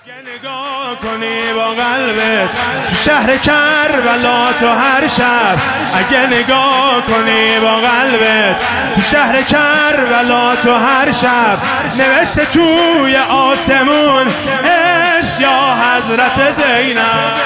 نگاه کنی با قلبت تو شهر کربلا تو هر شب، اگه نگاه کنی با قلبت تو شهر کربلا تو هر شب، نوشته توی آسمون عشق یا حضرت زینب،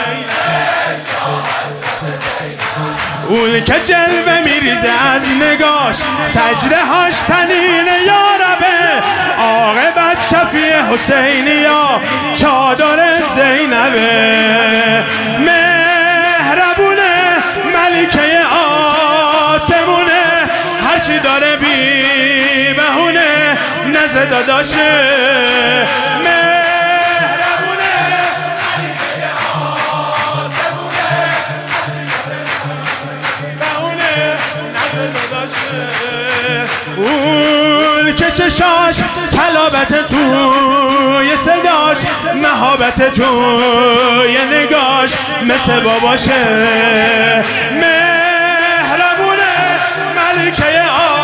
اون که جلوه میریزه از نگاش، سجده هاش تنین یا ربه، عاقبت شفیع حسینی یا چادر زینبه، مهربونه ملکه آسمونه، هرچی داره بی بهونه نظر داداشه، اون که چشاش طلابت توی صداش، مهابت توی نگاش مثل باباشه، مهربونه ملکه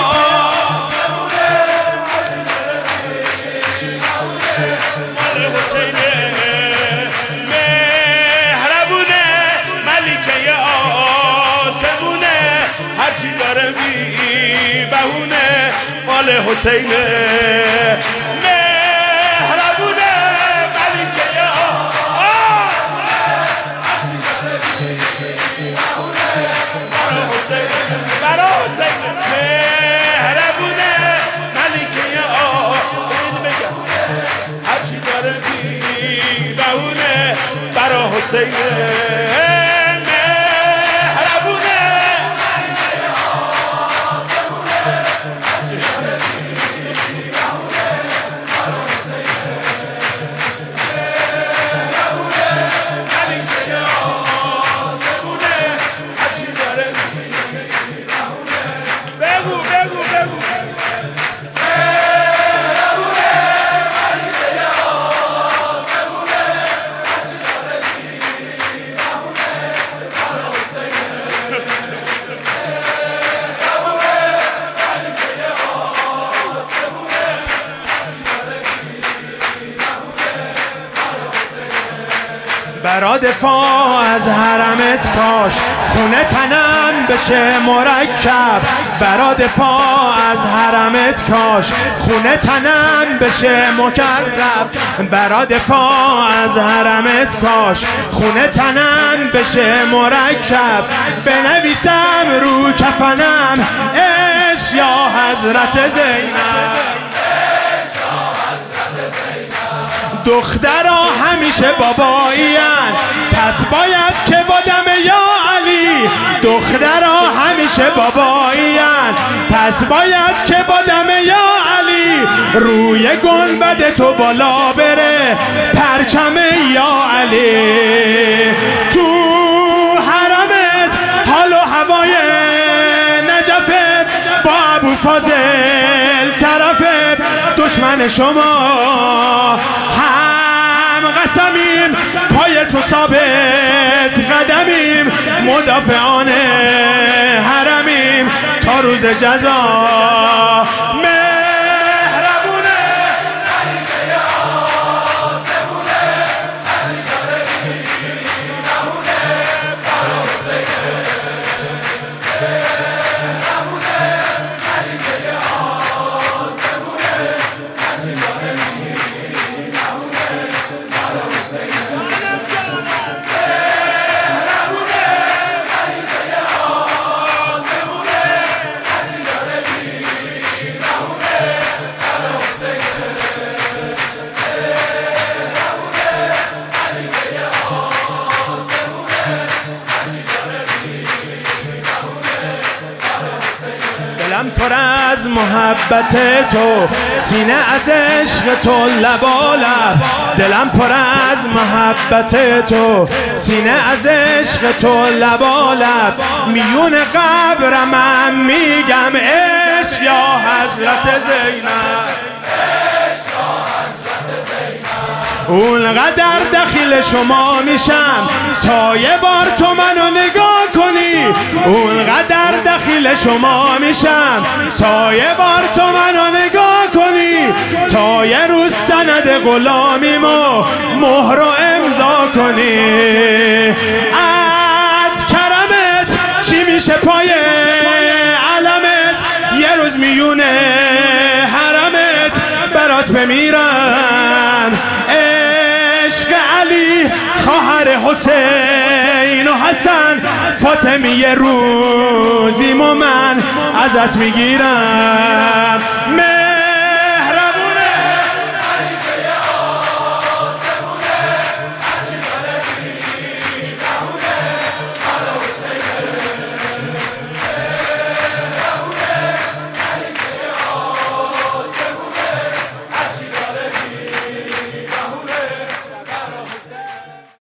مهربونه ملکه آسمونه، هرچی داره بی بهونه مال حسینه، مهربونه ملکه برا حسینه، مهربونه ملکه هرچی داره بی بهونه برا حسینه، برا دفاع از حرمت کاش خونه تنم بشه مرکب، برا دفاع از حرمت کاش خونه تنم بشه مکرب، برا دفاع از حرمت کاش خونه تنم بشه مرکب، بنویسم رو کفنم عشق یا حضرت زینب، دخترها همیشه بابایین پس باید که با دم یا علی، دخترها همیشه بابایین پس باید که با دم یا علی، روی گنبد تو بالا بره پرچم یا علی، تو حرمت حال و هوای نجفه با ابو فاضل طرفه، دشمن شما هم قسمیم پای تو ثابت قدمیم، مدافعان حرمیم تا روز جزا، دلم پر از محبت تو، سینه از عشق تو لبالب، دلم پر از محبت تو، سینه از عشق تو لبالب، میون قبرم میگم عشق یا حضرت زینب، اونقدر دخیل شما میشم تا یه بار تو منو نگاه کنی. اونقدر دخیل شما میشم تا یه بار تو منو نگاه کنی. تا یه روز سند غلامیمو مهر و امضا کنی. از کرمت چی میشه پای علمت؟ یه روز میونه حرمت برات بمیرم. عشق علی خواهر حسین و حسن فاطمی یه روزی من ازت میگیرم.